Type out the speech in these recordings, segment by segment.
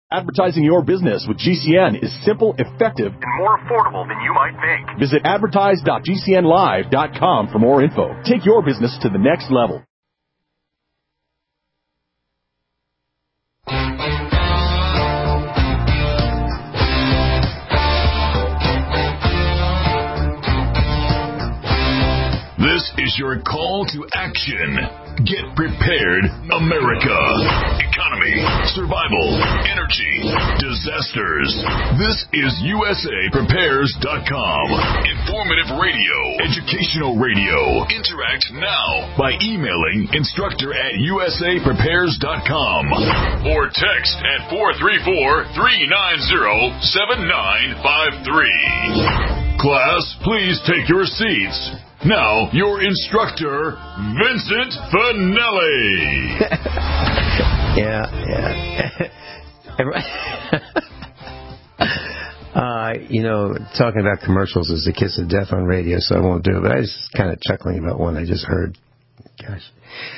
Advertising your business with GCN is simple, effective, and more affordable than you might think. Visit advertise.gcnlive.com for more info. Take your business to the next level. This is your call to action. Get prepared, America. Economy, survival, energy, disasters. This is USAPrepares.com. Informative radio, educational radio. Interact now by emailing instructor@USAPrepares.com or text at 434-390-7953. Class, please take your seats. Now, your instructor, Vincent Finelli. Yeah. Talking about commercials is the kiss of death on radio, so I won't do it. But I was kind of chuckling about one I just heard. Gosh.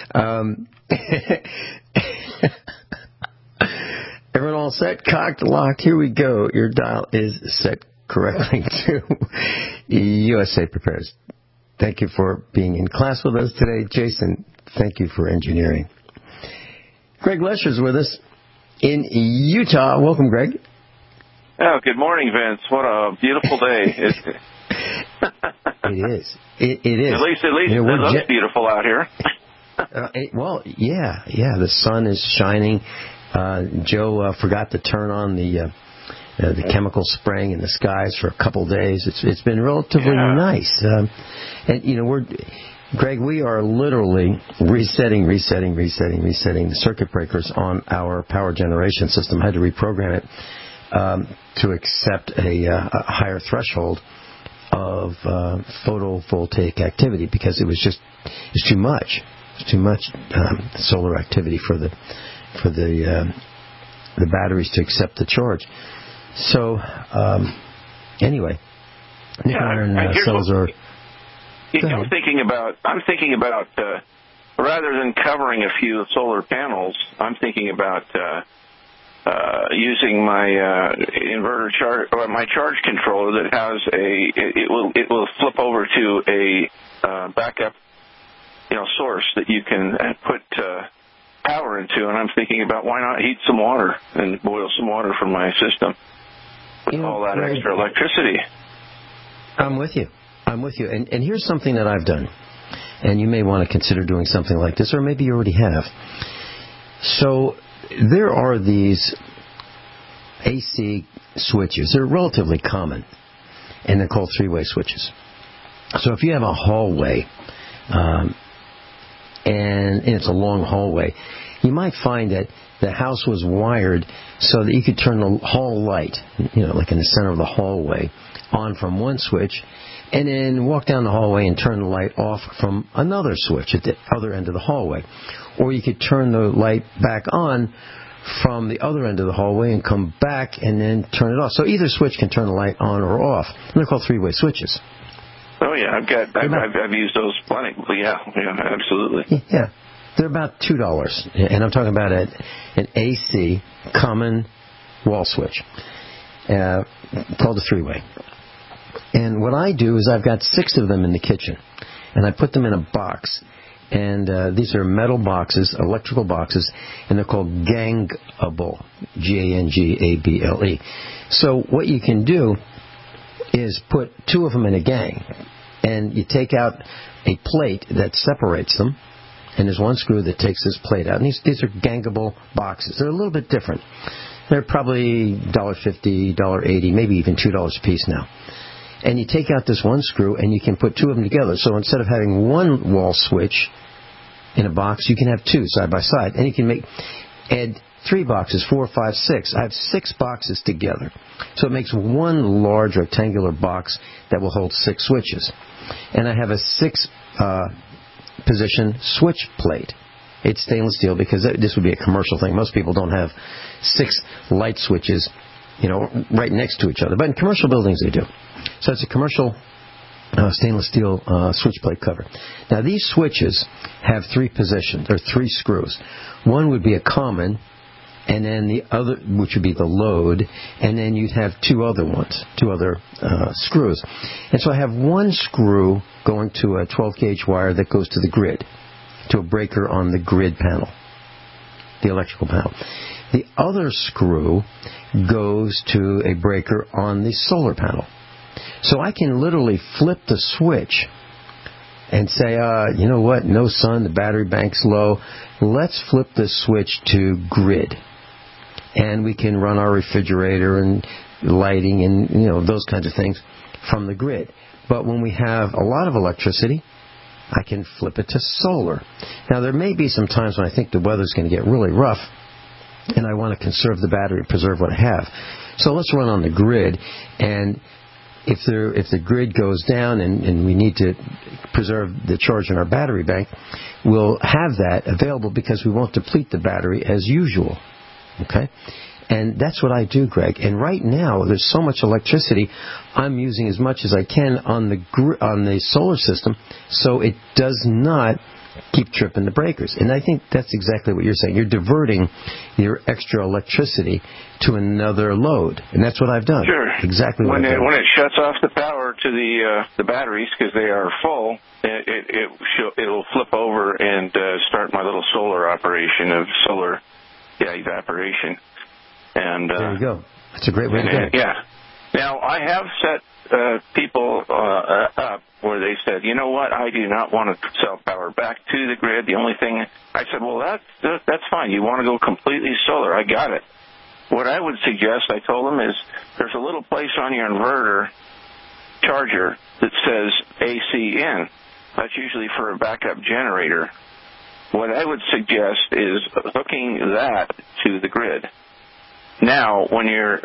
Everyone all set, cocked, locked. Here we go. Your dial is set correctly to USA Prepares. Thank you for being in class with us today. Jason, thank you for engineering. Greg Lesher's with us in Utah. Welcome, Greg. Oh, good morning, Vince. What a beautiful day. It is. It is. At least it looks beautiful out here. The sun is shining. Joe forgot to turn on the chemical spraying in the skies for a couple days. It's been relatively nice. Greg, we are literally resetting the circuit breakers on our power generation system. I had to reprogram it to accept a higher threshold of photovoltaic activity because it's too much. It's too much solar activity for the batteries to accept the charge. So, anyway, nickel iron cells are. I'm thinking about rather than covering a few solar panels, I'm thinking about using my inverter my charge controller that has it will flip over to a backup source that you can put power into, and I'm thinking about why not heat some water and boil some water from my system with all that extra electricity. I'm with you. And here's something that I've done, and you may want to consider doing something like this, or maybe you already have. So there are these AC switches. They're relatively common, and they're called three-way switches. So if you have a hallway, and it's a long hallway, you might find that the house was wired so that you could turn the hall light, like in the center of the hallway, on from one switch, and then walk down the hallway and turn the light off from another switch at the other end of the hallway. Or you could turn the light back on from the other end of the hallway and come back and then turn it off. So either switch can turn the light on or off. And they're called three-way switches. Oh, yeah, I've used those plenty. Yeah, absolutely. Yeah, they're about $2. And I'm talking about an AC common wall switch called a three-way. And what I do is I've got 6 of them in the kitchen, and I put them in a box. And these are metal boxes, electrical boxes, and they're called Gangable, Gangable. So what you can do is put 2 of them in a gang, and you take out a plate that separates them, and there's one screw that takes this plate out. And these are Gangable boxes. They're a little bit different. They're probably $1.50, $1.80, maybe even $2 a piece now. And you take out this one screw, and you can put 2 of them together. So instead of having one wall switch in a box, you can have 2 side by side. And you can add 3 boxes, 4, 5, 6. I have 6 boxes together. So it makes one large rectangular box that will hold 6 switches. And I have a 6-position switch plate. It's stainless steel because this would be a commercial thing. Most people don't have 6 light switches, right next to each other. But in commercial buildings, they do. So it's a commercial stainless steel switch plate cover. Now, these switches have 3 positions, or 3 screws. One would be a common, and then the other, which would be the load, and then you'd have two other screws. And so I have one screw going to a 12-gauge wire that goes to the grid, to a breaker on the grid panel, the electrical panel. The other screw goes to a breaker on the solar panel. So I can literally flip the switch and say, you know what, no sun, the battery bank's low. Let's flip the switch to grid. And we can run our refrigerator and lighting and, those kinds of things from the grid. But when we have a lot of electricity, I can flip it to solar. Now, there may be some times when I think the weather's going to get really rough, and I want to conserve the battery, preserve what I have. So let's run on the grid, and if the grid goes down and we need to preserve the charge in our battery bank, we'll have that available because we won't deplete the battery as usual. Okay? And that's what I do, Greg. And right now, there's so much electricity, I'm using as much as I can on the solar system, so it does not keep tripping the breakers. And I think that's exactly what you're saying. You're diverting your extra electricity to another load, and that's what I've done. Sure. Exactly what I've done. When it shuts off the power to the batteries because they are full, it'll flip over and start my little solar operation of solar evaporation. And there you go. That's a great way to go. Yeah. Now, I have set people up where they said, you know what, I do not want to sell power back to the grid. The only thing, I said, well, that's fine. You want to go completely solar. I got it. What I would suggest, I told them, is there's a little place on your inverter charger that says AC in. That's usually for a backup generator. What I would suggest is hooking that to the grid. Now, when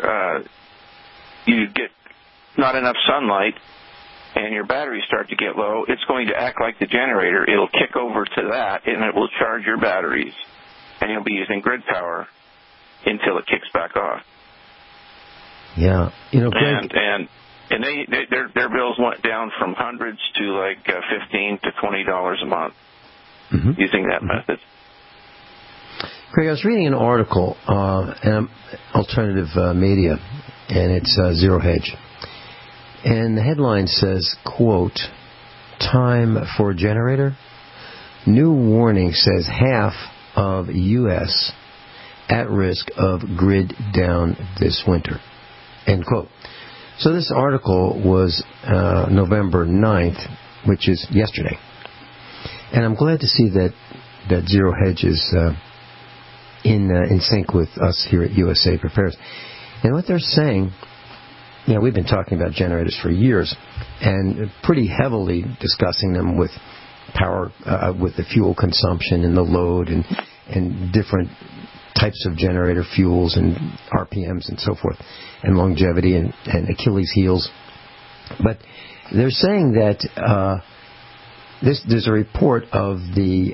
you get not enough sunlight and your batteries start to get low, it's going to act like the generator. It'll kick over to that, and it will charge your batteries, and you'll be using grid power until it kicks back off. Yeah, Greg, and their bills went down from hundreds to like $15 to $20 a month using that method. Greg, I was reading an article in Alternative Media, and it's Zero Hedge. And the headline says, quote, "Time for a generator? New warning says half of U.S. at risk of grid down this winter." End quote. So this article was November 9th, which is yesterday. And I'm glad to see that Zero Hedge is in sync with us here at USA Prepares. And what they're saying, we've been talking about generators for years and pretty heavily discussing them with power, with the fuel consumption and the load and different types of generator fuels and RPMs and so forth, and longevity and Achilles heels. But they're saying that there's a report of the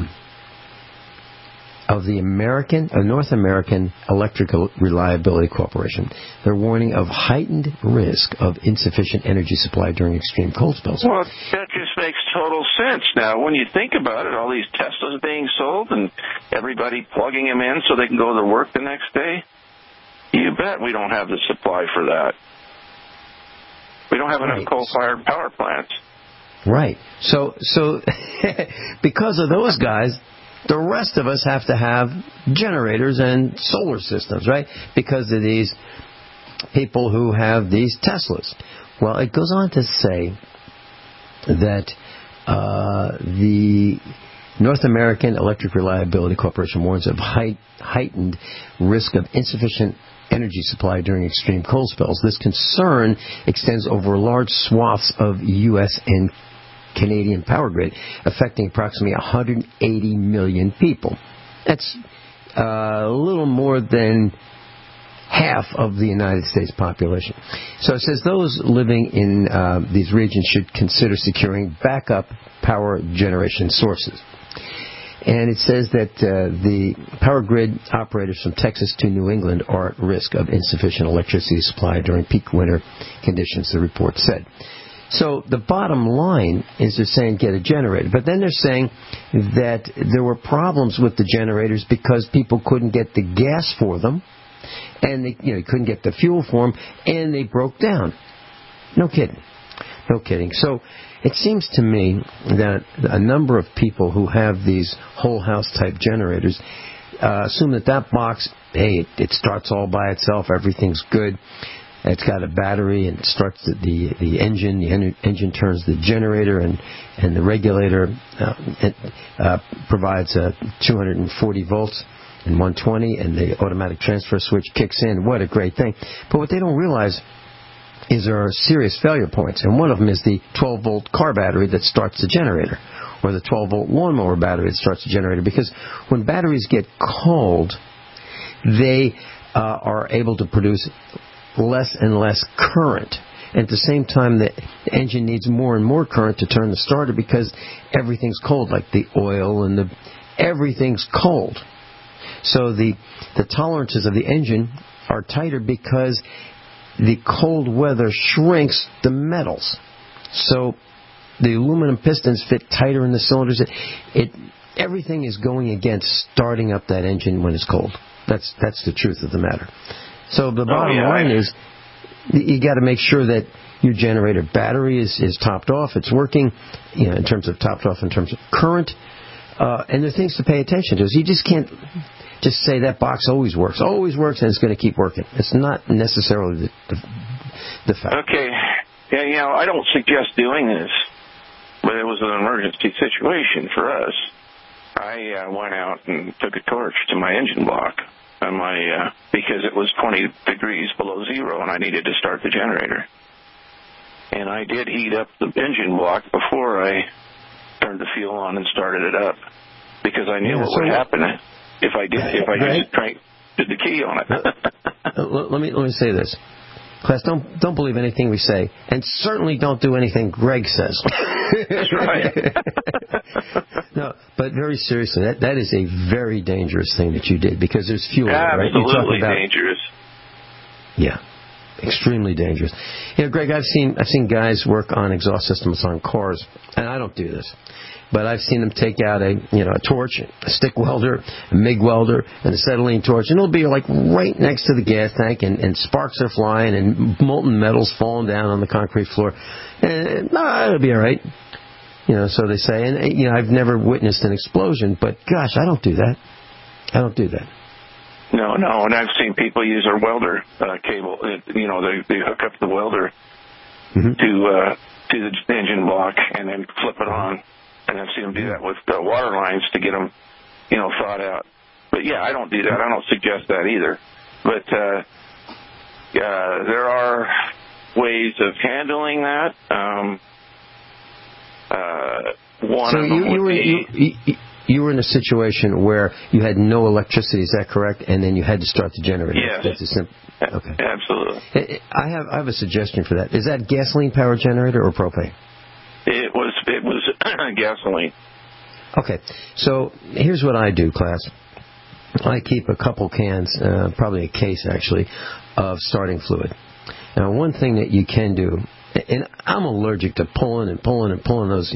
North American Electrical Reliability Corporation. They're warning of heightened risk of insufficient energy supply during extreme cold spells. Well, that just makes total sense. Now, when you think about it, all these Teslas being sold and everybody plugging them in so they can go to work the next day, you bet we don't have the supply for that. We don't have enough coal-fired power plants. Right. So because of those guys, the rest of us have to have generators and solar systems, right? Because of these people who have these Teslas. Well, it goes on to say that the North American Electric Reliability Corporation warns of heightened risk of insufficient energy supply during extreme cold spells. This concern extends over large swaths of U.S. and Canadian power grid, affecting approximately 180 million people. That's a little more than half of the United States population. So it says those living in these regions should consider securing backup power generation sources. And it says that the power grid operators from Texas to New England are at risk of insufficient electricity supply during peak winter conditions, the report said. So the bottom line is they're saying get a generator. But then they're saying that there were problems with the generators because people couldn't get the gas for them, and they couldn't get the fuel for them, and they broke down. No kidding. No kidding. So it seems to me that a number of people who have these whole house type generators assume that box, hey, it starts all by itself, everything's good. It's got a battery and it starts the engine. The engine turns the generator, and the regulator provides 240 volts and 120, and the automatic transfer switch kicks in. What a great thing. But what they don't realize is there are serious failure points, and one of them is the 12-volt car battery that starts the generator, or the 12-volt lawnmower battery that starts the generator, because when batteries get cold, they are able to produce less and less current. And at the same time, the engine needs more and more current to turn the starter because everything's cold, like the oil and everything's cold. So the tolerances of the engine are tighter because the cold weather shrinks the metals. So the aluminum pistons fit tighter in the cylinders. Everything is going against starting up that engine when it's cold. That's the truth of the matter. So the bottom line is you got to make sure that your generator battery is topped off, it's working, in terms of topped off, in terms of current, and there are things to pay attention to. So you just can't just say that box always works, and it's going to keep working. It's not necessarily the fact. Okay. Yeah, I don't suggest doing this, but it was an emergency situation for us. I went out and took a torch to my engine block because it was 20 degrees below zero and I needed to start the generator. And I did heat up the engine block before I turned the fuel on and started it up, because I knew what would happen if I just did the key on it. Let me say this. Class, don't believe anything we say, and certainly don't do anything Greg says. That's right. No, but very seriously, that is a very dangerous thing that you did, because there's fuel, right? Absolutely dangerous. Yeah, extremely dangerous. Greg, I've seen guys work on exhaust systems on cars, and I don't do this, but I've seen them take out a torch, a stick welder, a MIG welder, and a acetylene torch, and it'll be like right next to the gas tank, and sparks are flying, and molten metals falling down on the concrete floor. And it'll be all right. So they say, and I've never witnessed an explosion, but gosh, I don't do that. No, and I've seen people use their welder cable. They hook up the welder to the engine block and then flip it on. And I've seen them do that with water lines to get them, thawed out. But yeah, I don't do that. I don't suggest that either. But there are ways of handling that. You were in a situation where you had no electricity, is that correct? And then you had to start the generator. Yes. That's a simple. Okay. Absolutely. I have a suggestion for that. Is that gasoline powered generator or propane? It was gasoline. Okay. So here's what I do, class. I keep a couple cans, probably a case actually, of starting fluid. Now, one thing that you can do, and I'm allergic to pulling those,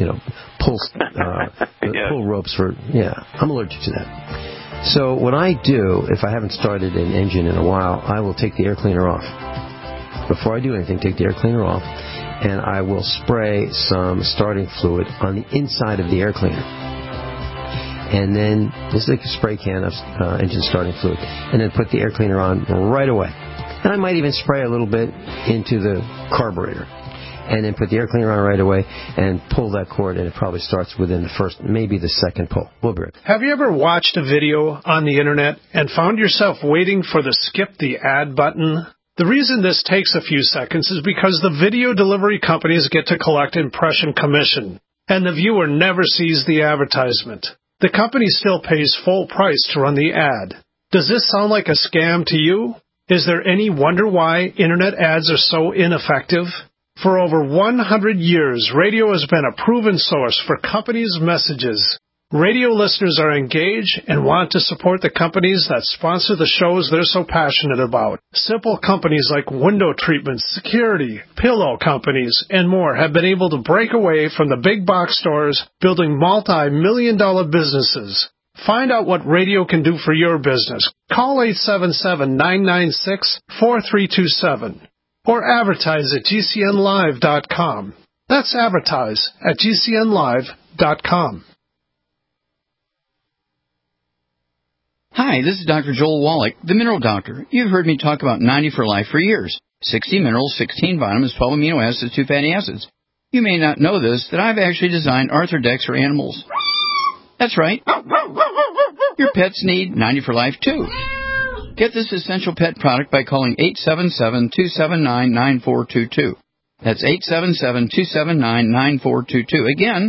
pull ropes for, I'm allergic to that. So what I do, if I haven't started an engine in a while, I will take the air cleaner off. Before I do anything, take the air cleaner off, and I will spray some starting fluid on the inside of the air cleaner. And then, this is like a spray can of engine starting fluid, and then put the air cleaner on right away. And I might even spray a little bit into the carburetor, and then put the air cleaner on right away and pull that cord, and it probably starts within the first, maybe the second pull. We'll be right back. Have you ever watched a video on the internet and found yourself waiting for the skip the ad button? The reason this takes a few seconds is because the video delivery companies get to collect impression commission, and the viewer never sees the advertisement. The company still pays full price to run the ad. Does this sound like a scam to you? Is there any wonder why internet ads are so ineffective? For over 100 years, radio has been a proven source for companies' messages. Radio listeners are engaged and want to support the companies that sponsor the shows they're so passionate about. Simple companies like window treatments, security, pillow companies, and more have been able to break away from the big box stores, building multi-million-dollar businesses. Find out what radio can do for your business. Call 877-996-4327 or advertise at GCNlive.com. That's advertise at GCNlive.com. Hi, this is Dr. Joel Wallach, the Mineral Doctor. You've heard me talk about 90 for Life for years. 60 minerals, 16 vitamins, 12 amino acids, 2 fatty acids. You may not know this, that I've actually designed Arthrodex for animals. That's right. Your pets need 90 for Life, too. Get this essential pet product by calling 877-279-9422. That's 877-279-9422. Again,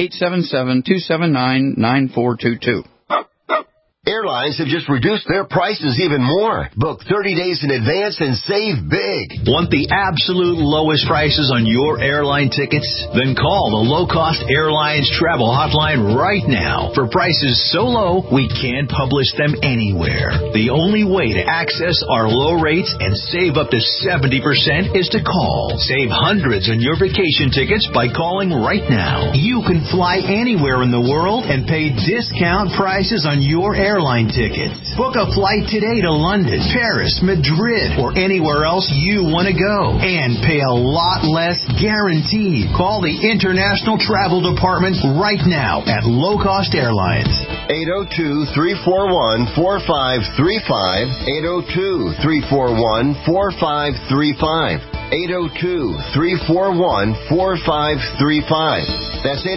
877-279-9422. Airlines have just reduced their prices even more. Book 30 days in advance and save big. Want the absolute lowest prices on your airline tickets? Then call the Low Cost Airlines Travel Hotline right now for prices so low we can't publish them anywhere. The only way to access our low rates and save up to 70% is to call. Save hundreds on your vacation tickets by calling right now. You can fly anywhere in the world and pay discount prices on your airline tickets. Book a flight today to London, Paris, Madrid, or anywhere else you want to go and pay a lot less guaranteed. Call the International Travel Department right now at Low Cost Airlines. 802-341-4535. 802-341-4535. 802-341-4535. That's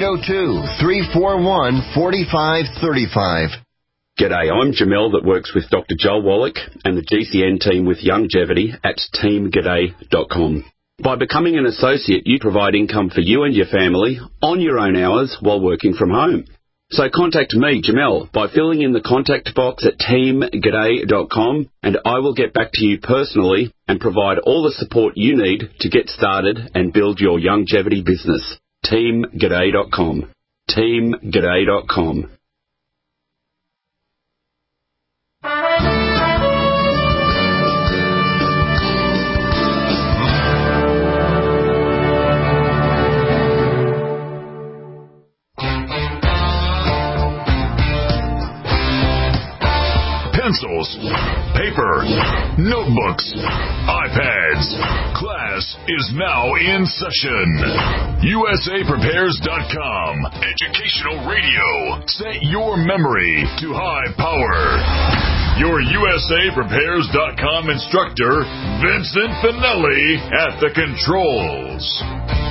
802-341-4535. G'day, I'm Jamel that works with Dr. Joel Wallach and the GCN team with Longevity at teamg'day.com. By becoming an associate, you provide income for you and your family on your own hours while working from home. So contact me, Jamel, by filling in the contact box at teamg'day.com, and I will get back to you personally and provide all the support you need to get started and build your longevity business. teamg'day.com. teamg'day.com. Pencils, paper, notebooks, iPads. Class is now in session. USAPrepares.com. Educational radio. Set your memory to high power. Your USAPrepares.com instructor, Vincent Finelli, at the controls.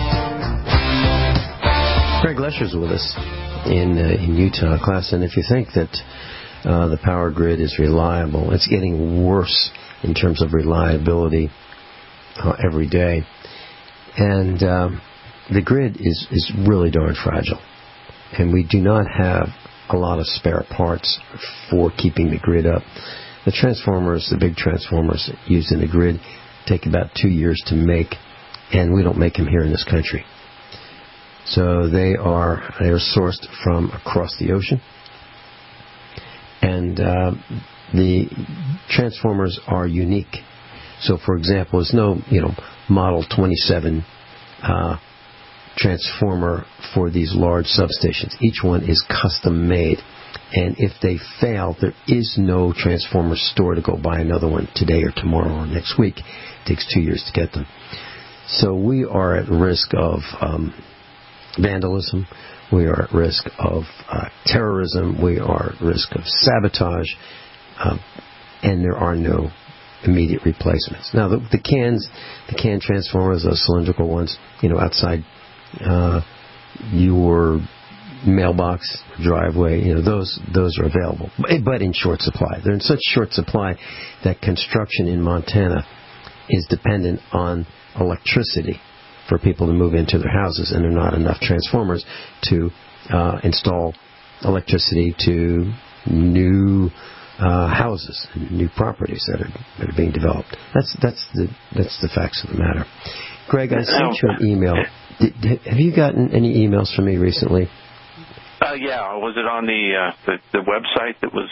Greg Lesher's with us in Utah class, and if you think that the power grid is reliable, it's getting worse in terms of reliability every day. And the grid is really darn fragile. And we do not have a lot of spare parts for keeping the grid up. The transformers, the big transformers used in the grid, take about 2 years to make, and we don't make them here in this country. So they are sourced from across the ocean. And the transformers are unique. So, for example, there's no, Model 27 transformer for these large substations. Each one is custom made. And if they fail, there is no transformer store to go buy another one today or tomorrow or next week. It takes 2 years to get them. So we are at risk of vandalism. We are at risk of terrorism. We are at risk of sabotage. And there are no immediate replacements. Now, the can transformers, those cylindrical ones, outside your mailbox, driveway, those are available, but in short supply. They're in such short supply that construction in Montana is dependent on electricity for people to move into their houses, and there are not enough transformers to install electricity to new houses and new properties that are being developed. That's the facts of the matter. Greg, I sent you an email. Have you gotten any emails from me recently? Yeah, was it on the website that was?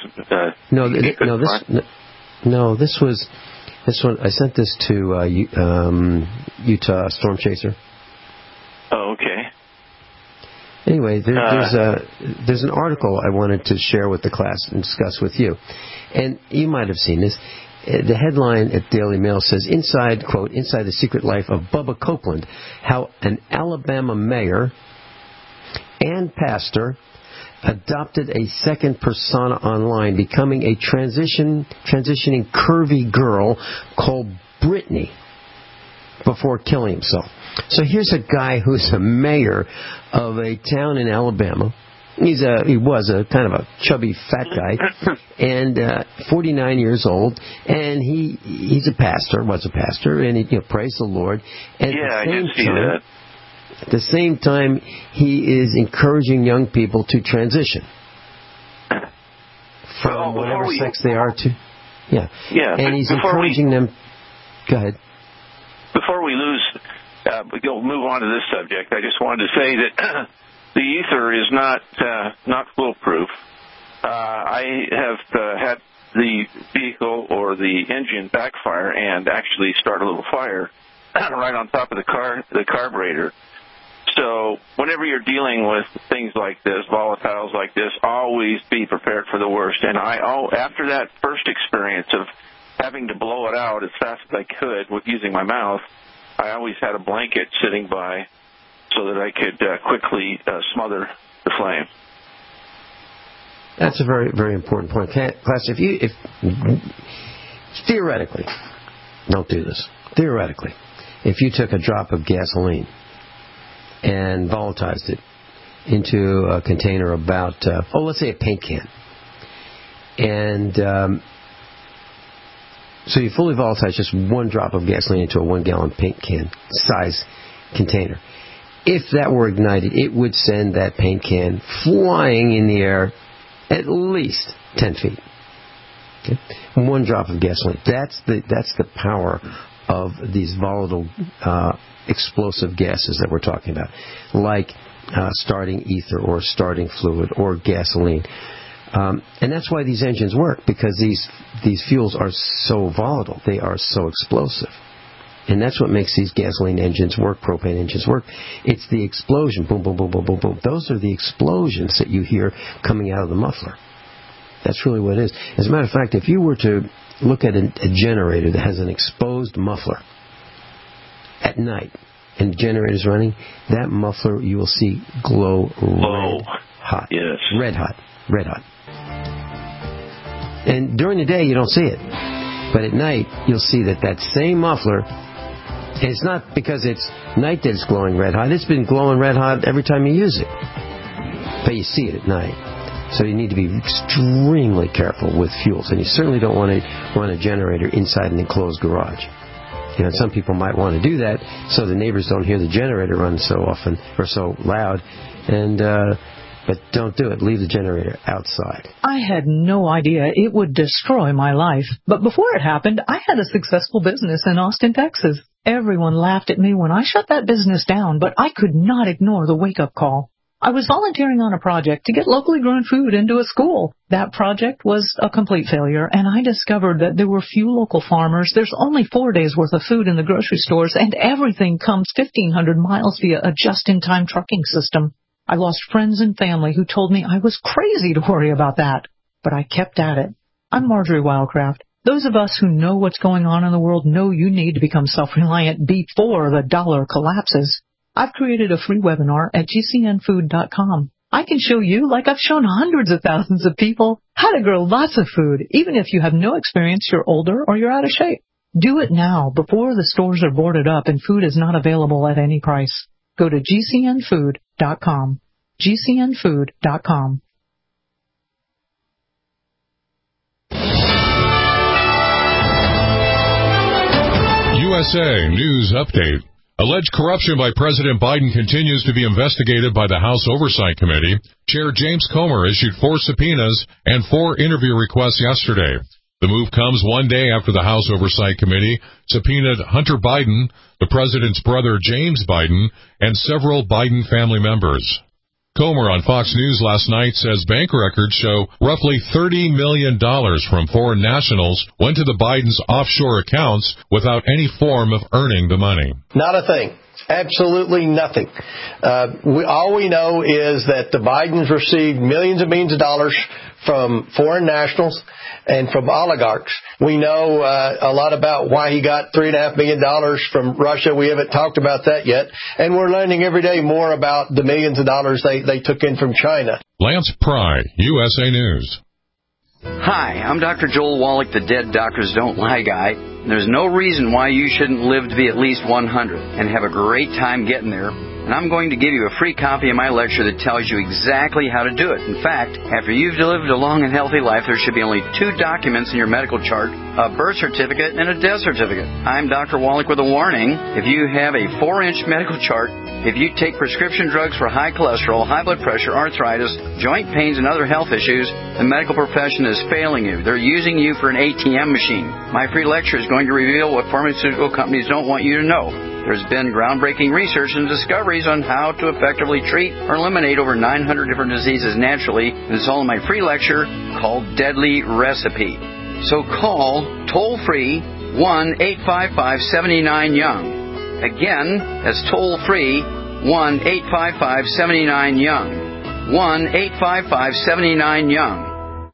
This one. I sent this to Utah Storm Chaser. Oh, okay. Anyway, there's an article I wanted to share with the class and discuss with you, and you might have seen this. The headline at Daily Mail says, "Inside the secret life of Bubba Copeland, how an Alabama mayor and pastor adopted a second persona online, becoming a transitioning curvy girl called Brittany before killing himself." So here's a guy who's a mayor of a town in Alabama. He was a kind of a chubby fat guy, and 49 years old, and was a pastor, and he praised the Lord. And I did see that. At the same time, he is encouraging young people to transition from whatever sex they are to. Yeah. And he's encouraging them. Go ahead. Before we we'll move on to this subject, I just wanted to say that the ether is not foolproof. I have had the vehicle or the engine backfire and actually start a little fire right on top of the carburetor. So whenever you're dealing with things like this, volatiles like this, always be prepared for the worst. And after that first experience of having to blow it out as fast as I could with using my mouth, I always had a blanket sitting by so that I could quickly smother the flame. That's a very, very important point. Class, if theoretically, don't do this. Theoretically, if you took a drop of gasoline and volatilized it into a container about, let's say a paint can, and so you fully volatilize just one drop of gasoline into a 1-gallon paint can size container. If that were ignited, it would send that paint can flying in the air at least 10 feet. Okay? One drop of gasoline. That's the power of these volatile explosive gases that we're talking about, like starting ether or starting fluid or gasoline. And that's why these engines work, because these fuels are so volatile. They are so explosive. And that's what makes these gasoline engines work, propane engines work. It's the explosion. Boom, boom, boom, boom, boom, boom. Those are the explosions that you hear coming out of the muffler. That's really what it is. As a matter of fact, if you were to look at a generator that has an exposed muffler at night and the generator's running, that muffler you will see glow red hot. Yes. Red hot. And during the day, you don't see it. But at night, you'll see that same muffler, it's not because it's night that it's glowing red hot. It's been glowing red hot every time you use it. But you see it at night. So you need to be extremely careful with fuels. And you certainly don't want to run a generator inside an enclosed garage. Some people might want to do that so the neighbors don't hear the generator run so often or so loud. But don't do it. Leave the generator outside. I had no idea it would destroy my life. But before it happened, I had a successful business in Austin, Texas. Everyone laughed at me when I shut that business down, but I could not ignore the wake-up call. I was volunteering on a project to get locally grown food into a school. That project was a complete failure, and I discovered that there were few local farmers. There's only 4 days' worth of food in the grocery stores, and everything comes 1,500 miles via a just-in-time trucking system. I lost friends and family who told me I was crazy to worry about that. But I kept at it. I'm Marjorie Wildcraft. Those of us who know what's going on in the world know you need to become self-reliant before the dollar collapses. I've created a free webinar at gcnfood.com. I can show you, like I've shown hundreds of thousands of people, how to grow lots of food, even if you have no experience, you're older, or you're out of shape. Do it now, before the stores are boarded up and food is not available at any price. Go to gcnfood.com. gcnfood.com. USA News Update. Alleged corruption by President Biden continues to be investigated by the House Oversight Committee. Chair James Comer issued 4 subpoenas and 4 interview requests yesterday. The move comes one day after the House Oversight Committee subpoenaed Hunter Biden, the president's brother James Biden, and several Biden family members. Comer on Fox News last night says bank records show roughly $30 million from foreign nationals went to the Bidens' offshore accounts without any form of earning the money. Not a thing. Absolutely nothing. All we know is that the Bidens received millions and millions of dollars from foreign nationals and from oligarchs. We know a lot about why he got $3.5 million from Russia. We haven't talked about that yet. And we're learning every day more about the millions of dollars they took in from China. Lance Pry, USA News. Hi, I'm Dr. Joel Wallach, the Dead Doctors Don't Lie guy. There's no reason why you shouldn't live to be at least 100 and have a great time getting there. And I'm going to give you a free copy of my lecture that tells you exactly how to do it. In fact, after you've lived a long and healthy life, there should be only 2 documents in your medical chart, a birth certificate and a death certificate. I'm Dr. Wallach with a warning. If you have a 4-inch medical chart, if you take prescription drugs for high cholesterol, high blood pressure, arthritis, joint pains, and other health issues, the medical profession is failing you. They're using you for an ATM machine. My free lecture is going to reveal what pharmaceutical companies don't want you to know. There's been groundbreaking research and discoveries on how to effectively treat or eliminate over 900 different diseases naturally, and it's all in my free lecture called Deadly Recipe. So call toll-free 1-855-79-YOUNG. Again, that's toll-free 1-855-79-YOUNG. 1-855-79-YOUNG.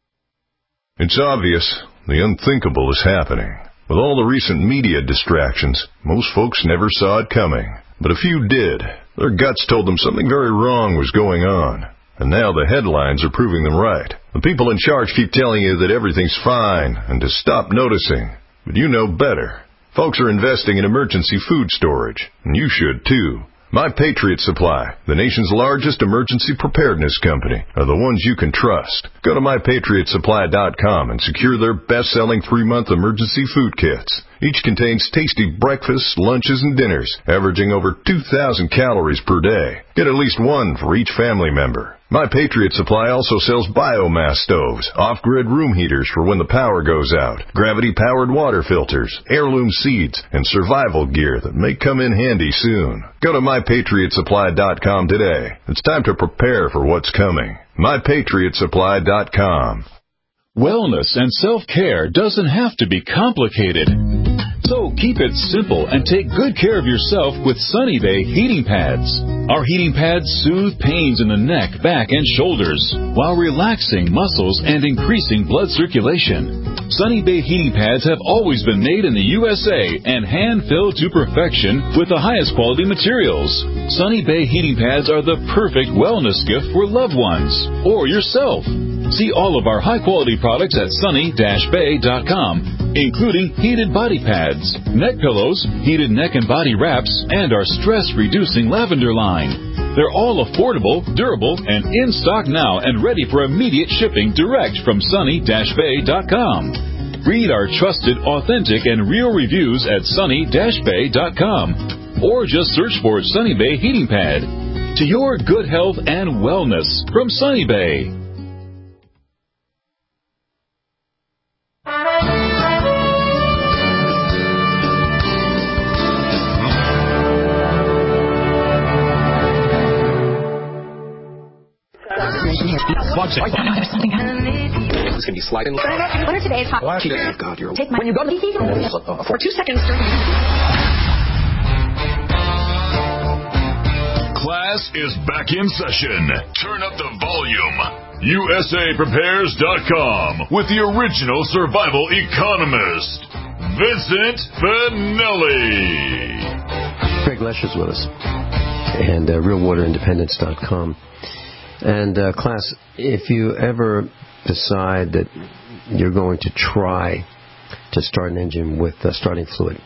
It's obvious. The unthinkable is happening. With all the recent media distractions, most folks never saw it coming. But a few did. Their guts told them something very wrong was going on. And now the headlines are proving them right. The people in charge keep telling you that everything's fine and to stop noticing. But you know better. Folks are investing in emergency food storage, and you should too. My Patriot Supply, the nation's largest emergency preparedness company, are the ones you can trust. Go to MyPatriotSupply.com and secure their best-selling 3-month emergency food kits. Each contains tasty breakfasts, lunches, and dinners, averaging over 2,000 calories per day. Get at least one for each family member. My Patriot Supply also sells biomass stoves, off-grid room heaters for when the power goes out, gravity-powered water filters, heirloom seeds, and survival gear that may come in handy soon. Go to MyPatriotSupply.com today. It's time to prepare for what's coming. MyPatriotSupply.com. Wellness and self-care doesn't have to be complicated. So keep it simple and take good care of yourself with Sunny Bay heating pads. Our heating pads soothe pains in the neck, back, and shoulders while relaxing muscles and increasing blood circulation. Sunny Bay heating pads have always been made in the USA and hand-filled to perfection with the highest quality materials. Sunny Bay heating pads are the perfect wellness gift for loved ones or yourself. See all of our high-quality products at sunny-bay.com, including heated body pads, neck pillows, heated neck and body wraps, and our stress-reducing lavender line. They're all affordable, durable, and in stock now and ready for immediate shipping direct from sunny-bay.com. Read our trusted, authentic, and real reviews at sunny-bay.com, or just search for Sunny Bay Heating Pad. To your good health and wellness from Sunny Bay. It's going to be sliding. What are today's hot? Oh, God, you're... Take my... When you go to the... For 2 seconds... Class is back in session. Turn up the volume. USAPrepares.com with the original survival economist, Vincent Finelli. Craig Lesher's with us. And RealWaterIndependence.com. And class, if you ever decide that you're going to try to start an engine with starting fluid,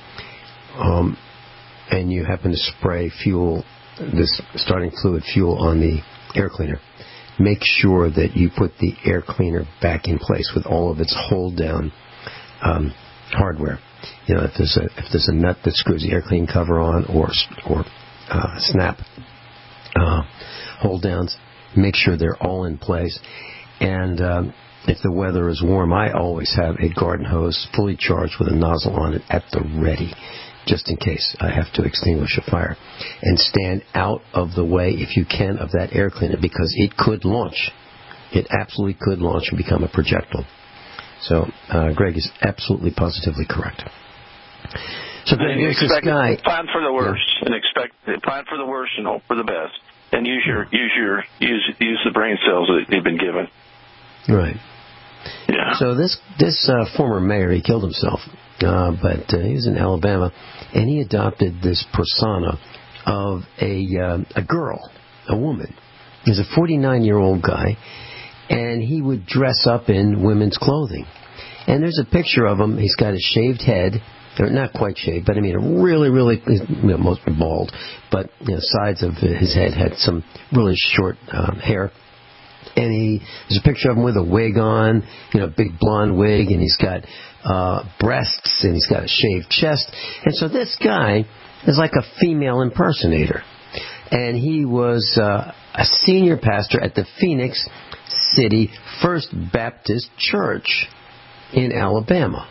and you happen to spray fuel, this starting fluid fuel on the air cleaner, make sure that you put the air cleaner back in place with all of its hold down hardware. You know, if there's a nut that screws the air cleaning cover on, or snap hold downs, make sure they're all in place. And if the weather is warm, I always have a garden hose fully charged with a nozzle on it at the ready, just in case I have to extinguish a fire. And stand out of the way, if you can, of that air cleaner, because it could launch. It absolutely could launch and become a projectile. So Greg is absolutely positively correct. So Greg, there's this guy. Plan for the worst and plan for the worst and hope for the best, and use the brain cells that you've been given. Right. Yeah. So this former mayor, he killed himself, but he was in Alabama, and he adopted this persona of a girl, a woman. He's a 49-year-old guy, and he would dress up in women's clothing. And there's a picture of him. He's got a shaved head. Or not quite shaved, but I mean, a really, mostly bald, but sides of his head had some really short hair. And there's a picture of him with a wig on, big blonde wig, and he's got breasts, and he's got a shaved chest. And so this guy is like a female impersonator. And he was a senior pastor at the Phoenix City First Baptist Church in Alabama.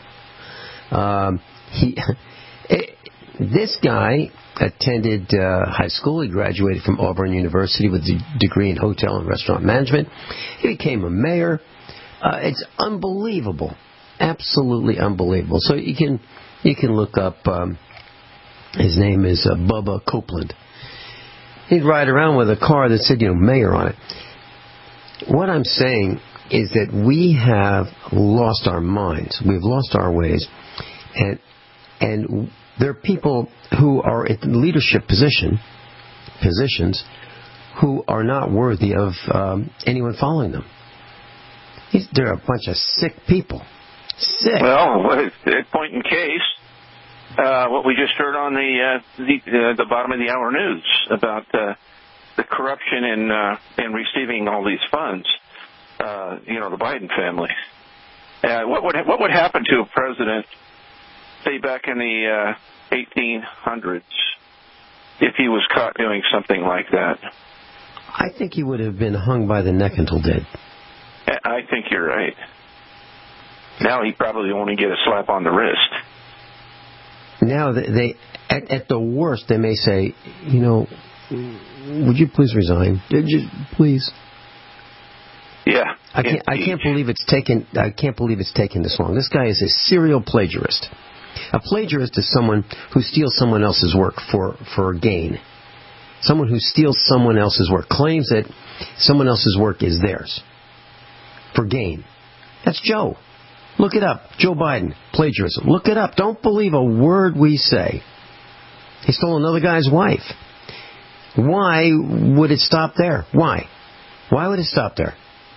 This guy attended high school. He graduated from Auburn University with a degree in hotel and restaurant management. He became a mayor. It's unbelievable, absolutely unbelievable. So you can look up. His name is Bubba Copeland. He'd ride around with a car that said, mayor on it. What I'm saying is that we have lost our minds. We've lost our ways, and there are people who are in leadership positions who are not worthy of anyone following them. They're a bunch of sick people. Sick. Well, point in case, what we just heard on the bottom of the hour news about the corruption in receiving all these funds. The Biden family. What would happen to a president, say back in the 1800s, if he was caught doing something like that? I think he would have been hung by the neck until dead. I think you're right. Now he probably only get a slap on the wrist. Now they at the worst they may say, would you please resign? Please. Yeah. I can't believe it's taken this long. This guy is a serial plagiarist. A plagiarist is someone who steals someone else's work for gain. Someone who steals someone else's work, claims that someone else's work is theirs for gain. That's Joe. Look it up. Joe Biden, plagiarism. Look it up. Don't believe a word we say. He stole another guy's wife. Why would it stop there? Why? Why would it stop there?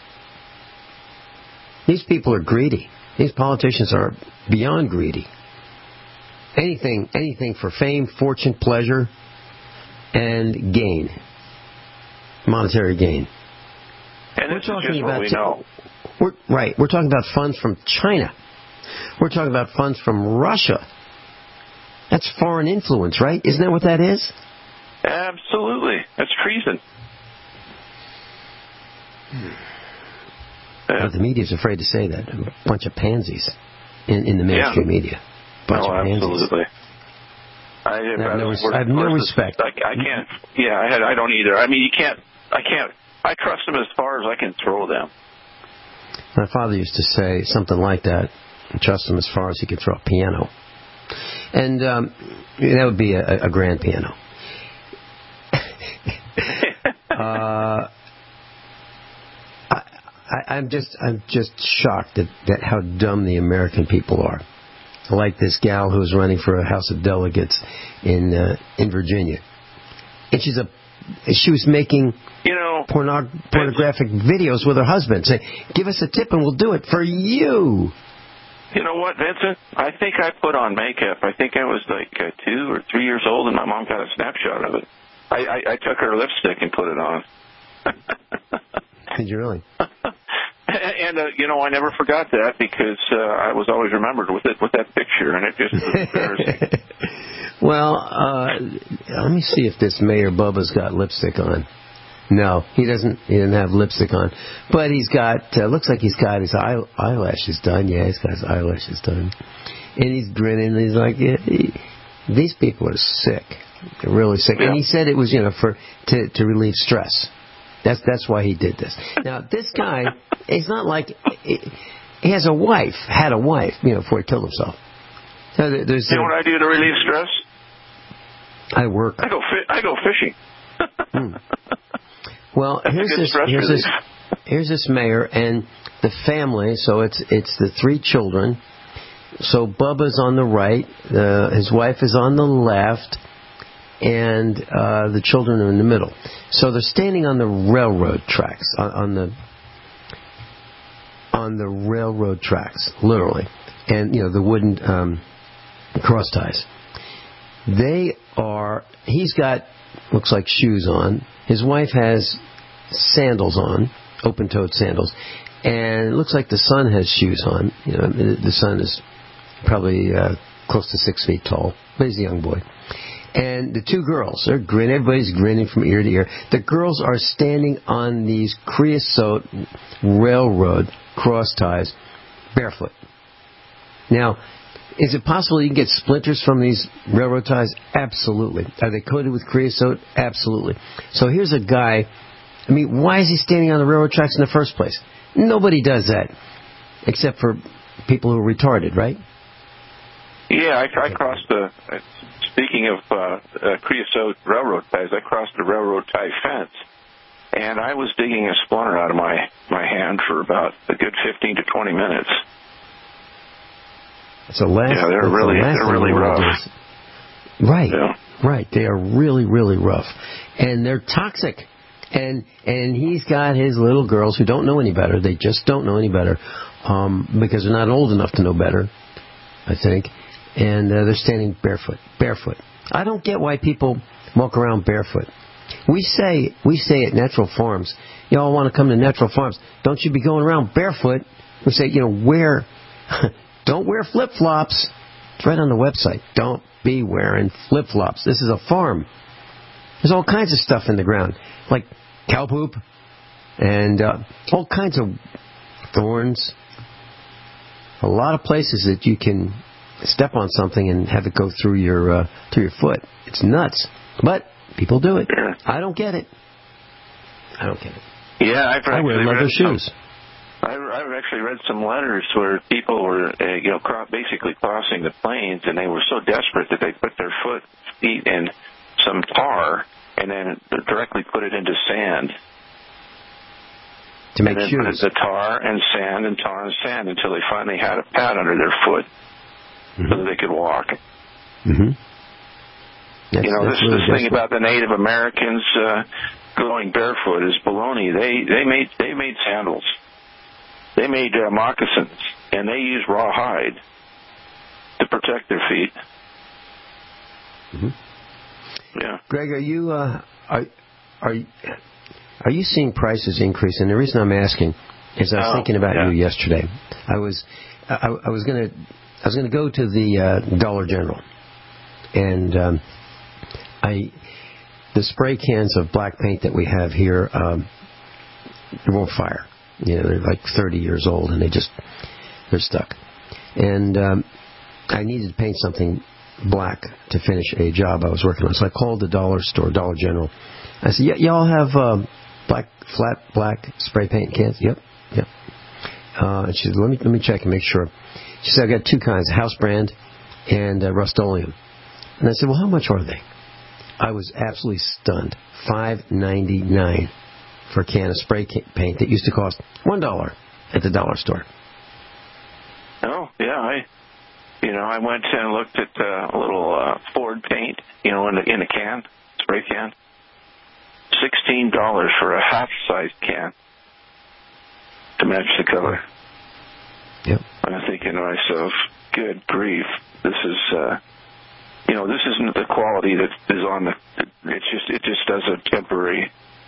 These people are greedy. These politicians are beyond greedy. Anything for fame, fortune, pleasure, and gain. Monetary gain. And this is just what we know. We're talking about funds from China. We're talking about funds from Russia. That's foreign influence, right? Isn't that what that is? Absolutely. That's treason. But the media's afraid to say that. A bunch of pansies in the mainstream media. Bunch of pansies. Absolutely. I have no respect. I can't. Yeah, I don't either. I mean, you can't. I can't. I trust them as far as I can throw them. My father used to say something like that. Trust him as far as he could throw a piano. And that would be a grand piano. I'm just shocked at how dumb the American people are. Like this gal who's running for a House of Delegates in Virginia, and she was making pornographic videos with her husband, saying, "Give us a tip and we'll do it for you." You know what, Vincent? I think I put on makeup. I think I was like 2 or 3 years old, and my mom got a snapshot of it. I took her lipstick and put it on. Did you really? And I never forgot that because I was always remembered with that picture, and it just was embarrassing. Well, let me see if this Mayor Bubba's got lipstick on. No, he doesn't. He didn't have lipstick on, but he's got. Looks like he's got his eyelashes done. Yeah, he's got his eyelashes done, and he's grinning. And he's like, These people are sick. They're really sick. Yeah. And he said it was, to relieve stress. That's why he did this. Now, this guy, it's not like he has a wife, had a wife, before he killed himself. So you know what I do to relieve stress? I work. I go fishing. Well, here's this mayor and the family. So it's the 3 children. So Bubba's on the right, his wife is on the left, and the children are in the middle. So they're standing on the railroad tracks, on the railroad tracks, literally, and the wooden cross ties. He's got, looks like shoes on. His wife has sandals on, open-toed sandals, and it looks like the son has shoes on. The son is probably close to 6 feet tall, but he's a young boy. And the 2 girls, they're grinning. Everybody's grinning from ear to ear. The girls are standing on these creosote railroad cross ties barefoot. Now, is it possible you can get splinters from these railroad ties? Absolutely. Are they coated with creosote? Absolutely. So here's a guy. Why is he standing on the railroad tracks in the first place? Nobody does that, except for people who are retarded, right? Yeah, I crossed speaking of creosote railroad ties, I crossed the railroad tie fence, and I was digging a splinter out of my hand for about a good 15 to 20 minutes. So they're really rough. Right, yeah. Right. They are really, really rough, and they're toxic. And he's got his little girls who don't know any better. They just don't know any better because they're not old enough to know better, I think. And they're standing barefoot. I don't get why people walk around barefoot. We say at Natural Farms, y'all want to come to Natural Farms, don't you be going around barefoot. We say, don't wear flip-flops. It's right on the website. Don't be wearing flip-flops. This is a farm. There's all kinds of stuff in the ground, like cow poop and all kinds of thorns. A lot of places that you can step on something and have it go through your foot. It's nuts, but people do it. I don't get it. Yeah, I wear leather shoes. I've actually read some letters where people were, basically crossing the plains, and they were so desperate that they put their feet in some tar and then directly put it into sand. To make shoes. Put it to tar and sand until they finally had a pad under their foot so that they could walk. Mm-hmm. This thing about the Native Americans going barefoot is baloney. They made sandals. They made moccasins, and they used rawhide to protect their feet. Mm-hmm. Yeah. Greg, are you seeing prices increase? And the reason I'm asking is I was thinking about you yesterday. I was going to go to the Dollar General, and the spray cans of black paint that we have here, they won't fire. They're like 30 years old, and they're stuck. And I needed to paint something black to finish a job I was working on. So I called the dollar store, Dollar General. I said, y'all have flat black spray paint cans? Yep. And she said, let me check and make sure. She said, I've got 2 kinds, House Brand and Rust-Oleum. And I said, well, how much are they? I was absolutely stunned. $5.99 for a can of spray paint that used to cost $1 at the dollar store. Oh, yeah. I went and looked at a little Ford paint, in a can, spray can. $16 for a half-sized can to match the color. Yep. I'm thinking to myself, good grief, this is, this isn't the quality that is on it just does a temporary,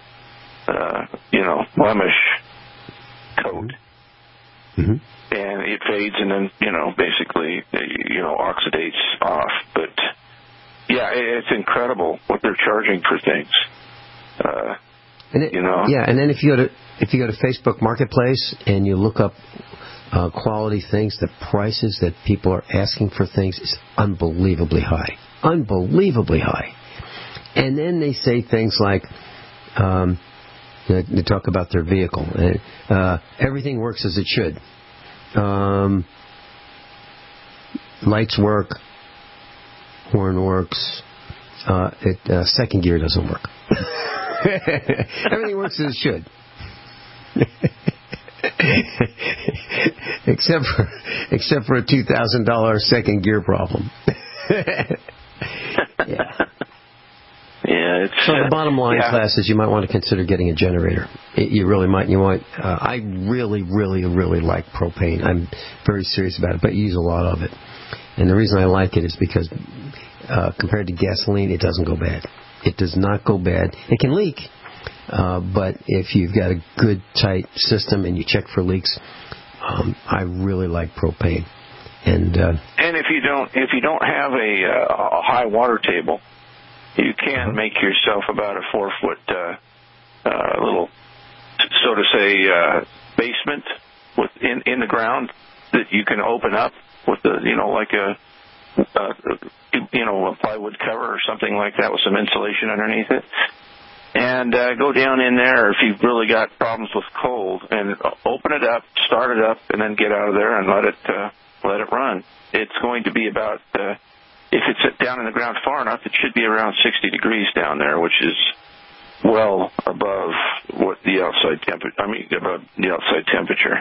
blemish coat. Mm-hmm. And it fades and then, basically, oxidates off. But, yeah, it's incredible what they're charging for things. And then if you go to Facebook Marketplace and you look up quality things, the prices that people are asking for things is unbelievably high. unbelievably high. And then they say things like, they talk about their vehicle. Everything works as it should. Lights work, horn works, second gear doesn't work. Everything works as it should. except for a $2,000 second gear problem. Yeah, so the bottom line, class, is you might want to consider getting a generator. You really might. You might. I really, really, really like propane. I'm very serious about it, but you use a lot of it. And the reason I like it is because compared to gasoline, it doesn't go bad. It does not go bad. It can leak, but if you've got a good, tight system and you check for leaks, I really like propane. And if you don't have a high water table, you can make yourself about a 4-foot little, so to say, basement in the ground that you can open up with like a plywood cover or something like that with some insulation underneath it, and go down in there if you've really got problems with cold, and open it up, start it up, and then get out of there and let it run. It's going to be about if it's down in the ground far enough, it should be around 60 degrees down there, which is well above what the outside above the outside temperature.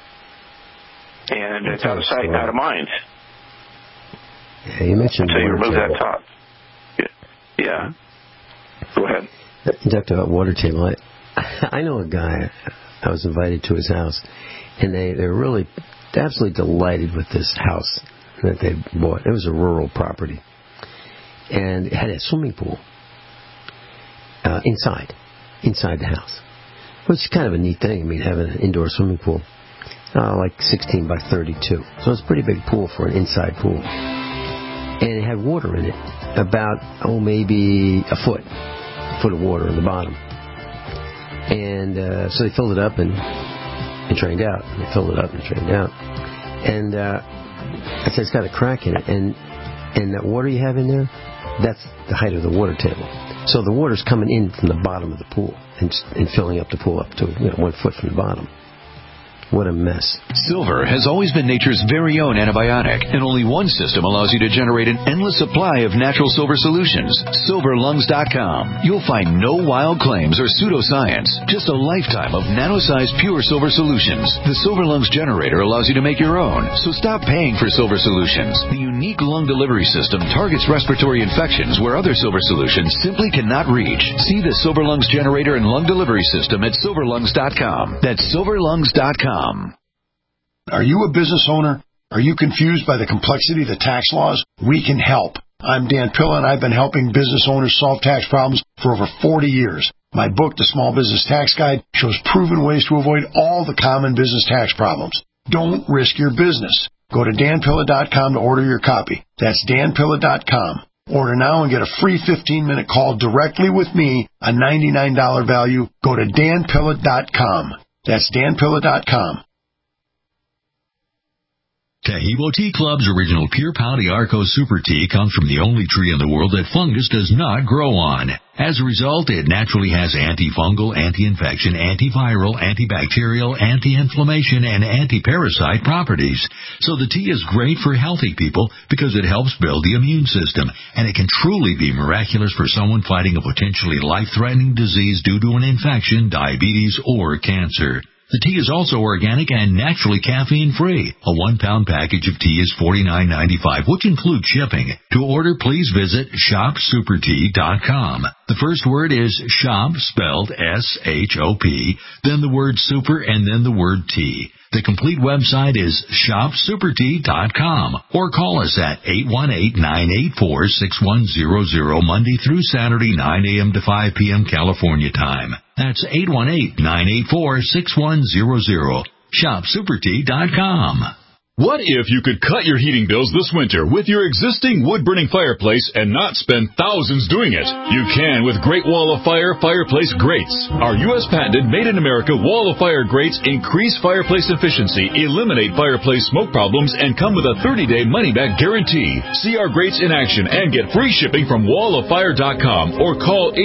And it's out of sight, out of mind. Yeah, you mentioned until you water remove table. that top. Yeah. Go ahead. You talked about water table. I know a guy. I was invited to his house, and they're really absolutely delighted with this house that they bought. It was a rural property, and it had a swimming pool inside the house, which is kind of a neat thing. I mean, having an indoor swimming pool, like 16 by 32, so it's a pretty big pool for an inside pool, and it had water in it, about maybe a foot of water in the bottom, and so they filled it up and drained out. And they filled it up and drained out, and I said, it's got a crack in it, and that water you have in there, that's the height of the water table. So the water's coming in from the bottom of the pool and filling up the pool up to 1 foot from the bottom. What a mess. Silver has always been nature's very own antibiotic, and only one system allows you to generate an endless supply of natural silver solutions. SilverLungs.com. You'll find no wild claims or pseudoscience, just a lifetime of nano-sized pure silver solutions. The Silver Lungs generator allows you to make your own, so stop paying for silver solutions. The unique lung delivery system targets respiratory infections where other silver solutions simply cannot reach. See the Silver Lungs generator and lung delivery system at SilverLungs.com. That's SilverLungs.com. Are you a business owner? Are you confused by the complexity of the tax laws? We can help. I'm Dan Pilla, and I've been helping business owners solve tax problems for over 40 years. My book, The Small Business Tax Guide, shows proven ways to avoid all the common business tax problems. Don't risk your business. Go to danpilla.com to order your copy. That's danpilla.com. Order now and get a free 15-minute call directly with me, a $99 value. Go to danpilla.com. That's danpilla.com. Taheebo Tea Club's original Pure Pau d'Arco Super Tea comes from the only tree in the world that fungus does not grow on. As a result, it naturally has antifungal, anti-infection, antiviral, antibacterial, anti-inflammation, and anti-parasite properties. So the tea is great for healthy people because it helps build the immune system, and it can truly be miraculous for someone fighting a potentially life-threatening disease due to an infection, diabetes, or cancer. The tea is also organic and naturally caffeine-free. A 1-pound package of tea is $49.95, which includes shipping. To order, please visit shopsupertea.com. The first word is shop, spelled S-H-O-P, then the word super, and then the word tea. The complete website is shopsupertea.com, or call us at 818-984-6100 Monday through Saturday, 9 a.m. to 5 p.m. California time. That's 818-984-6100. Shopsupertea.com. What if you could cut your heating bills this winter with your existing wood-burning fireplace and not spend thousands doing it? You can with Great Wall of Fire fireplace grates. Our U.S. patented made-in-America Wall of Fire grates increase fireplace efficiency, eliminate fireplace smoke problems, and come with a 30-day money-back guarantee. See our grates in action and get free shipping from walloffire.com or call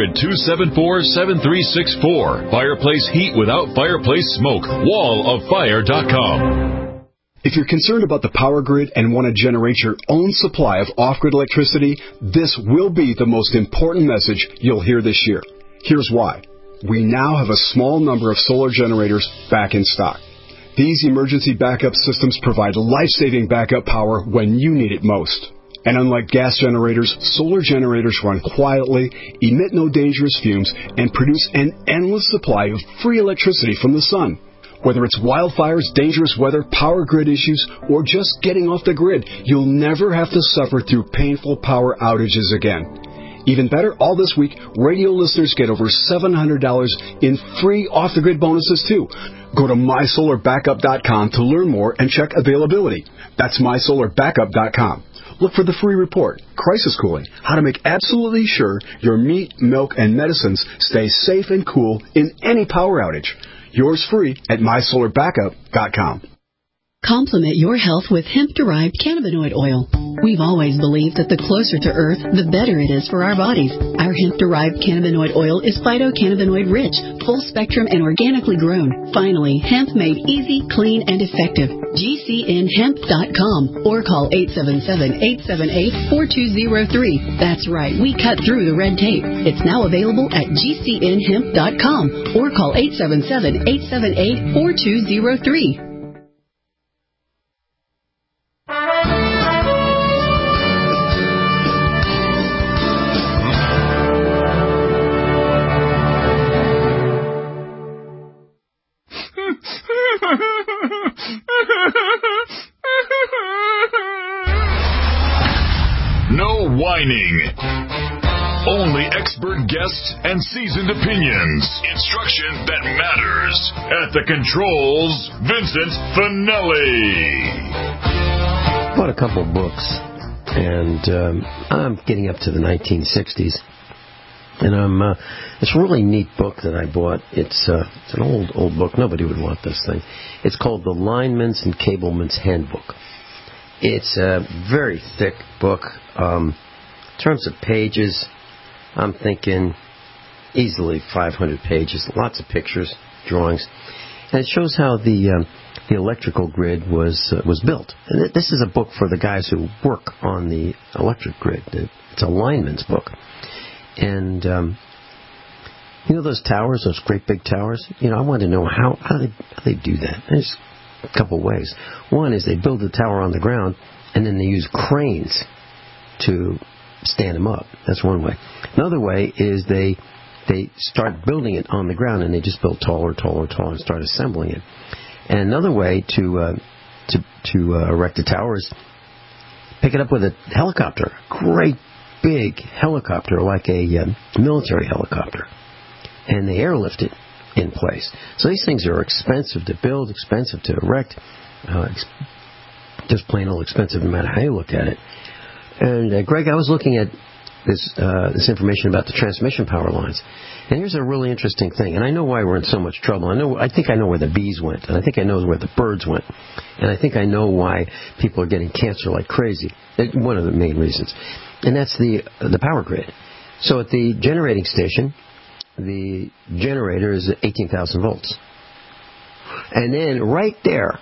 800-274-7364. Fireplace heat without fireplace smoke. walloffire.com. If you're concerned about the power grid and want to generate your own supply of off-grid electricity, this will be the most important message you'll hear this year. Here's why. We now have a small number of solar generators back in stock. These emergency backup systems provide life-saving backup power when you need it most. And unlike gas generators, solar generators run quietly, emit no dangerous fumes, and produce an endless supply of free electricity from the sun. Whether it's wildfires, dangerous weather, power grid issues, or just getting off the grid, you'll never have to suffer through painful power outages again. Even better, all this week, radio listeners get over $700 in free off-the-grid bonuses, too. Go to mysolarbackup.com to learn more and check availability. That's mysolarbackup.com. Look for the free report, Crisis Cooling, how to make absolutely sure your meat, milk, and medicines stay safe and cool in any power outage. Yours free at mysolarbackup.com. Complement your health with hemp-derived cannabinoid oil. We've always believed that the closer to Earth, the better it is for our bodies. Our hemp-derived cannabinoid oil is phytocannabinoid rich, full spectrum, and organically grown. Finally, hemp made easy, clean, and effective. GCNhemp.com or call 877-878-4203. That's right, we cut through the red tape. It's now available at GCNhemp.com or call 877-878-4203. No whining. Only expert guests and seasoned opinions. Instruction that matters. At the controls, Vincent Finelli. I bought a couple books, and I'm getting up to the 1960s. And it's a really neat book that I bought. It's an old book. Nobody would want this thing. It's called The Lineman's and Cableman's Handbook. It's a very thick book. In terms of pages, I'm thinking easily 500 pages. Lots of pictures, drawings, and it shows how the electrical grid was built. And this is a book for the guys who work on the electric grid. It's a lineman's book. And, you know those towers, those great big towers? You know, I wanted to know how they do that. There's a couple ways. One is they build the tower on the ground, and then they use cranes to stand them up. That's one way. Another way is they start building it on the ground, and they just build taller and start assembling it. And another way to erect a tower is pick it up with a helicopter. Great big helicopter, like a military helicopter, and they airlift it in place. So these things are expensive to build, expensive to erect, just plain old expensive no matter how you look at it. And Greg, I was looking at this information about the transmission power lines, and here's a really interesting thing. And I know why we're in so much trouble. I think I know where the bees went, and I think I know where the birds went, and I think I know why people are getting cancer like crazy. One of the main reasons. And that's the power grid. So at the generating station, the generator is 18,000 volts. And then right there,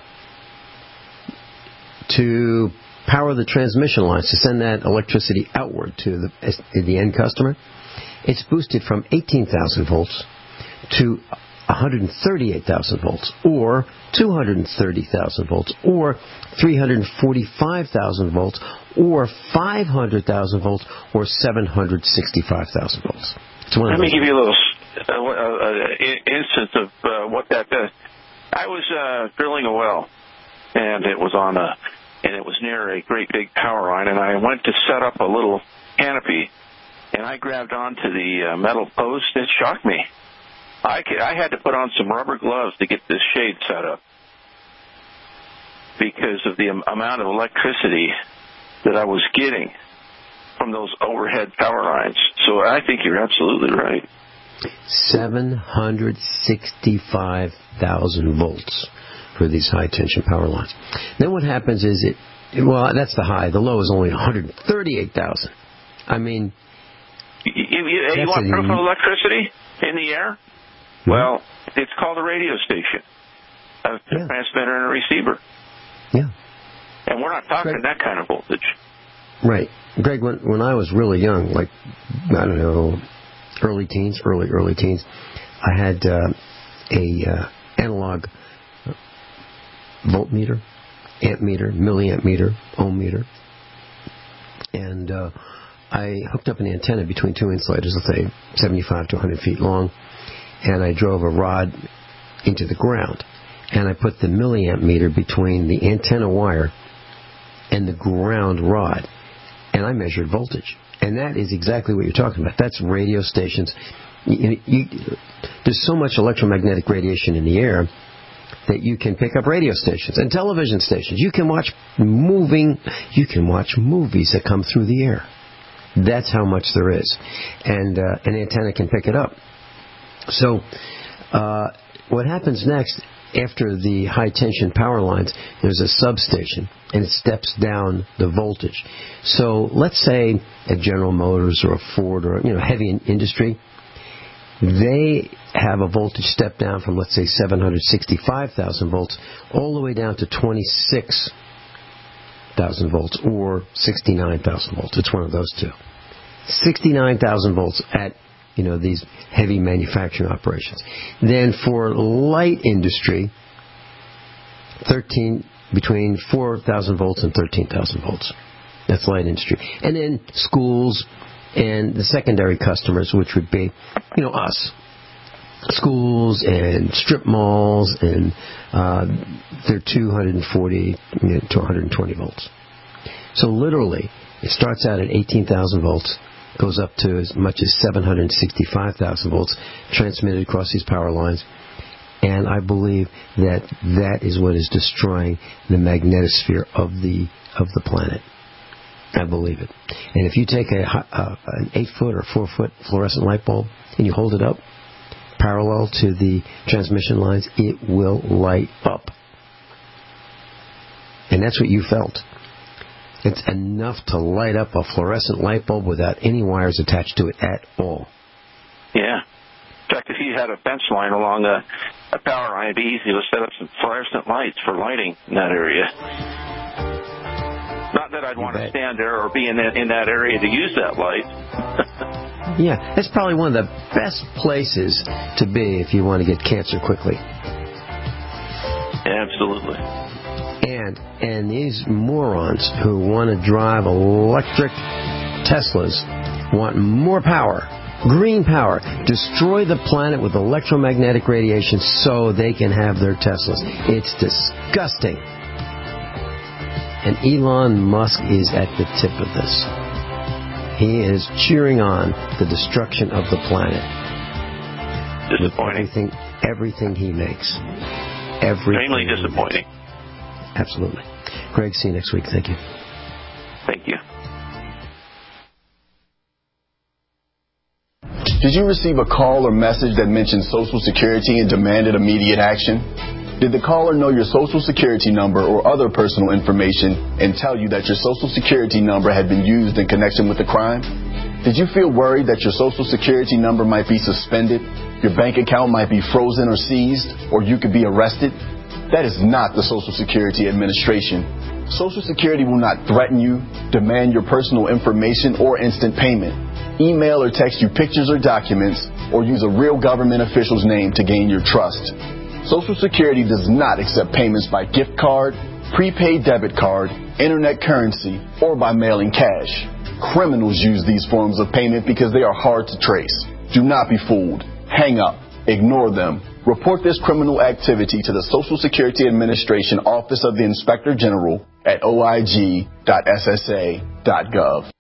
to power the transmission lines, to send that electricity outward to the end customer, it's boosted from 18,000 volts to 138,000 volts, or 230,000 volts, or 345,000 volts, or 500,000 volts, or 765,000 volts. Let me give you a little instance of what that does. I was drilling a well, and it was near a great big power line, and I went to set up a little canopy, and I grabbed onto the metal post. It shocked me. I had to put on some rubber gloves to get this shade set up. because of the amount of electricity that I was getting from those overhead power lines. So I think you're absolutely right. 765,000 volts for these high-tension power lines. Then what happens is that's the high. The low is only 138,000. I mean... You want proof of electricity in the air? Mm-hmm. Well, it's called a radio station, a transmitter and a receiver. Yeah. And we're not talking that kind of voltage. Right. Greg, when I was really young, like, I don't know, early teens, I had a analog voltmeter, amp meter, milliamp meter, ohm meter, and I hooked up an antenna between two insulators, let's say 75 to 100 feet long, and I drove a rod into the ground, and I put the milliamp meter between the antenna wire and the ground rod, and I measured voltage. And that is exactly what you're talking about. That's radio stations. There's so much electromagnetic radiation in the air that you can pick up radio stations and television stations. You can watch movies that come through the air. That's how much there is. And an antenna can pick it up. So what happens next, after the high-tension power lines, there's a substation, and it steps down the voltage. So let's say a General Motors or a Ford or heavy industry, they have a voltage step down from, let's say, 765,000 volts all the way down to 26,000 volts or 69,000 volts. It's one of those two. 69,000 volts at these heavy manufacturing operations. Then for light industry, between 4,000 volts and 13,000 volts. That's light industry. And then schools and the secondary customers, which would be, us. Schools and strip malls, and they're 240 to 120 volts. So literally, it starts out at 18,000 volts, goes up to as much as 765,000 volts, transmitted across these power lines. And I believe that is what is destroying the magnetosphere of the planet. I believe it. And if you take an 8-foot or 4-foot fluorescent light bulb and you hold it up parallel to the transmission lines, it will light up. And that's what you felt. It's enough to light up a fluorescent light bulb without any wires attached to it at all. Yeah. In fact, if you had a fence line along a power line, it'd be easy to set up some fluorescent lights for lighting in that area. Not that I'd want to stand there or be in that area to use that light. Yeah, that's probably one of the best places to be if you want to get cancer quickly. Absolutely. And these morons who want to drive electric Teslas want more power, green power, destroy the planet with electromagnetic radiation so they can have their Teslas. It's disgusting. And Elon Musk is at the tip of this. He is cheering on the destruction of the planet. Disappointing. With everything he makes. Extremely disappointing. Absolutely. Greg, see you next week. Thank you. Thank you. Did you receive a call or message that mentioned Social Security and demanded immediate action? Did the caller know your Social Security number or other personal information and tell you that your Social Security number had been used in connection with the crime? Did you feel worried that your Social Security number might be suspended, your bank account might be frozen or seized, or you could be arrested? That is not the Social Security Administration. Social Security will not threaten you, demand your personal information, or instant payment, email or text you pictures or documents, or use a real government official's name to gain your trust. Social Security does not accept payments by gift card, prepaid debit card, internet currency, or by mailing cash. Criminals use these forms of payment because they are hard to trace. Do not be fooled. Hang up. Ignore them. Report this criminal activity to the Social Security Administration Office of the Inspector General at oig.ssa.gov.